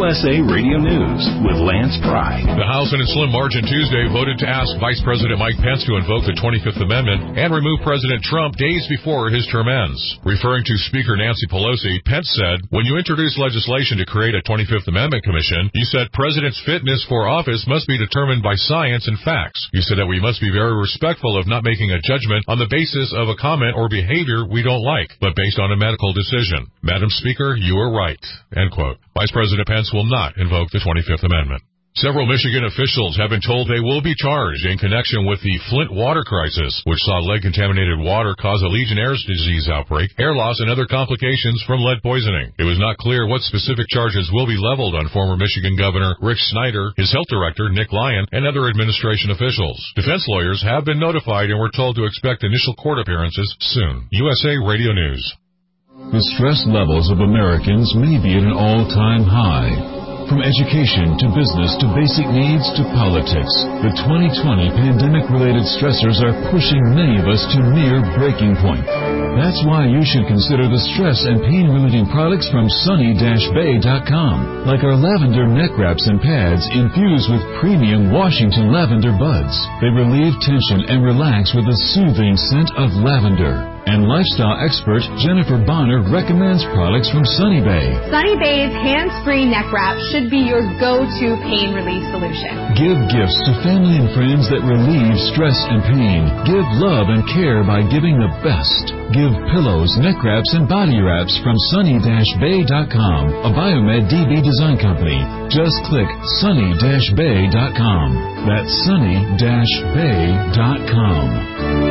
USA Radio News with Lance Pry. The House in a slim margin Tuesday voted to ask Vice President Mike Pence to invoke the 25th Amendment and remove President Trump days before his term ends. Referring to Speaker Nancy Pelosi, Pence said, "When you introduce legislation to create a 25th Amendment Commission, you said president's fitness for office must be determined by science and facts. You said that we must be very respectful of not making a judgment on the basis of a comment or behavior we don't like, but based on a medical decision. Madam Speaker, you are right." End quote. Vice President Pence will not invoke the 25th Amendment. Several Michigan officials have been told they will be charged in connection with the Flint water crisis, which saw lead-contaminated water cause a Legionnaire's disease outbreak, air loss, and other complications from lead poisoning. It was not clear what specific charges will be leveled on former Michigan Governor Rick Snyder, his health director Nick Lyon, and other administration officials. Defense lawyers have been notified and were told to expect initial court appearances soon. USA Radio News. The stress levels of Americans may be at an all-time high. From education to business to basic needs to politics, the 2020 pandemic-related stressors are pushing many of us to near breaking point. That's why you should consider the stress and pain-relieving products from Sunny-Bay.com, like our lavender neck wraps and pads infused with premium Washington lavender buds. They relieve tension and relax with a soothing scent of lavender. And lifestyle expert Jennifer Bonner recommends products from Sunny Bay. Sunny Bay's hands-free neck wrap should be your go-to pain relief solution. Give gifts to family and friends that relieve stress and pain. Give love and care by giving the best. Give pillows, neck wraps, and body wraps from Sunny-Bay.com, a Biomed DB design company. Just click Sunny-Bay.com. That's Sunny-Bay.com.